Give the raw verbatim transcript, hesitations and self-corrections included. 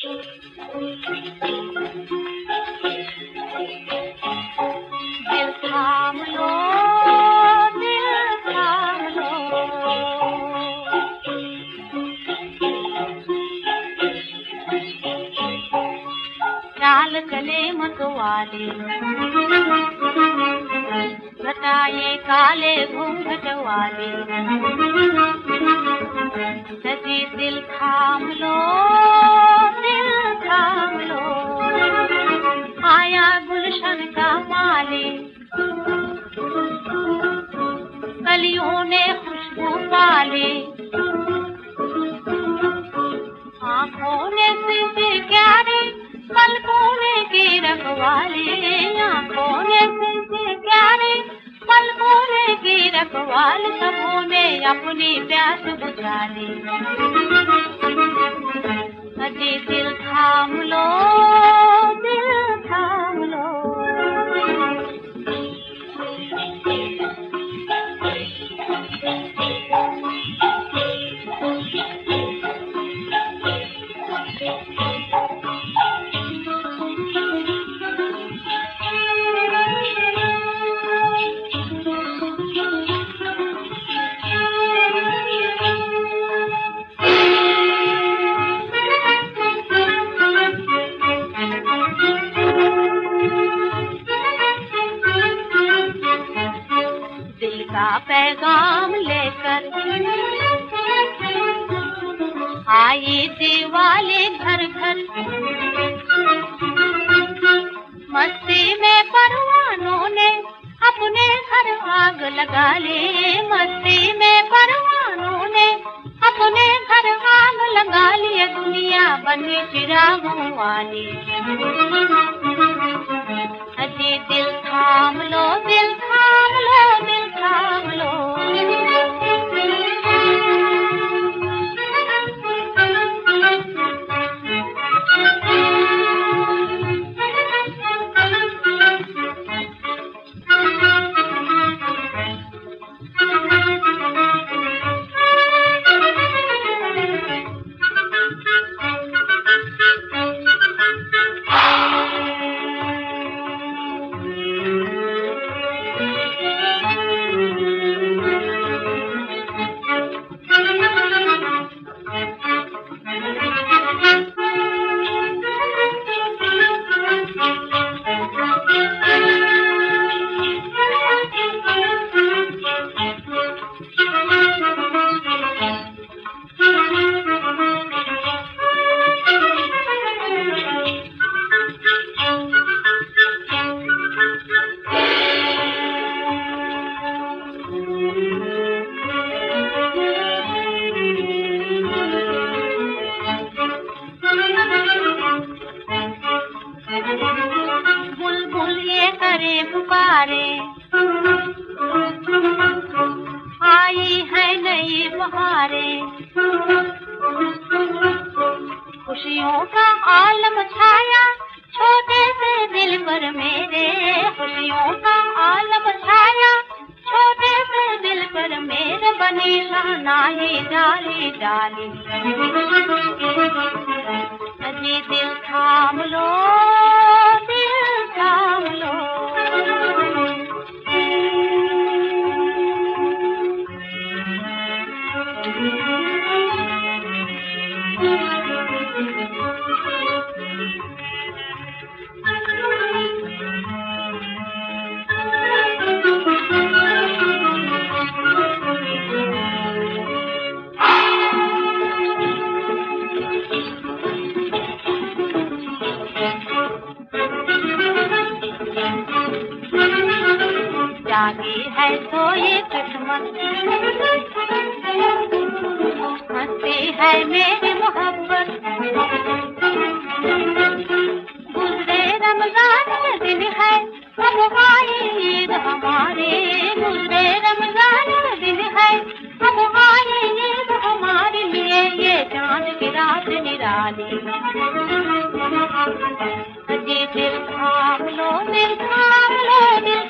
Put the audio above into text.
दिल थाम लो, दिल थाम लो, चाल चले मतवाले, घटाए काले घूंघट वाले, सजी दिल थाम लो, दिल थाम लो, आया गुलशन का माली, कलियों ने खुशबू पाली, आँखों ने सिंचे क्यारे, पलकों ने की रखवाली, आँखों ने सिंचे क्यारे, पलकों ने की रखवाली, सबों ने अपनी प्यास बुझा ली। अजी दिल थाम लो, दिल थाम लो, का पैगाम लेकर आई दिवाली घर घर, मस्ती में परवानों ने अपने घर आग लगा ली, मस्ती में परवानों ने अपने घर आग लगा ली, दुनिया बनी चिरागों वाली। अजी दिल थाम लो, दिल थाम लो, दिल थाम लो, पुकारे आई है नई बहारे, खुशियों का आलम छाया छोटे से दिल पर मेरे, खुशियों का आलम छाया छोटे से दिल पर मेरे, बनी शहनाई डाली डाली। अजी दिल थाम लो, दिल थाम लो, जागी है तो ये किस्मत, हंसती है मेरी मोहब्बत, गुजरे रमजान के दिन है अब आई ईद हमारी, गुजरे रमजान के दिन है अब आई ईद हमारे लिए, ये चांद की रात निराली। अजी दिल थाम लो, दिल थाम लो, दिल